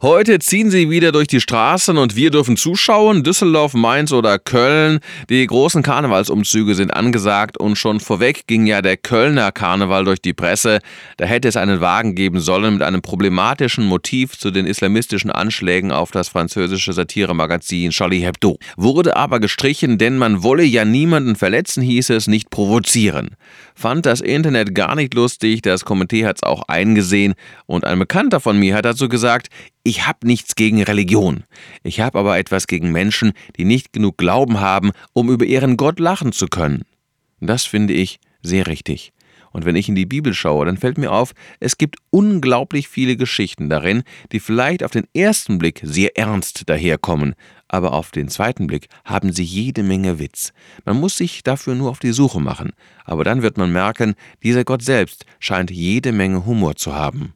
Heute ziehen sie wieder durch die Straßen und wir dürfen zuschauen. Düsseldorf, Mainz oder Köln. Die großen Karnevalsumzüge sind angesagt und schon vorweg ging ja der Kölner Karneval durch die Presse. Da hätte es einen Wagen geben sollen mit einem problematischen Motiv zu den islamistischen Anschlägen auf das französische Satiremagazin Charlie Hebdo. Wurde aber gestrichen, denn man wolle ja niemanden verletzen, hieß es, nicht provozieren. Fand das Internet gar nicht lustig, das Komitee hat es auch eingesehen und ein Bekannter von mir hat dazu gesagt: Ich habe nichts gegen Religion. Ich habe aber etwas gegen Menschen, die nicht genug Glauben haben, um über ihren Gott lachen zu können. Das finde ich sehr richtig. Und wenn ich in die Bibel schaue, dann fällt mir auf, es gibt unglaublich viele Geschichten darin, die vielleicht auf den ersten Blick sehr ernst daherkommen, aber auf den zweiten Blick haben sie jede Menge Witz. Man muss sich dafür nur auf die Suche machen, aber dann wird man merken, dieser Gott selbst scheint jede Menge Humor zu haben.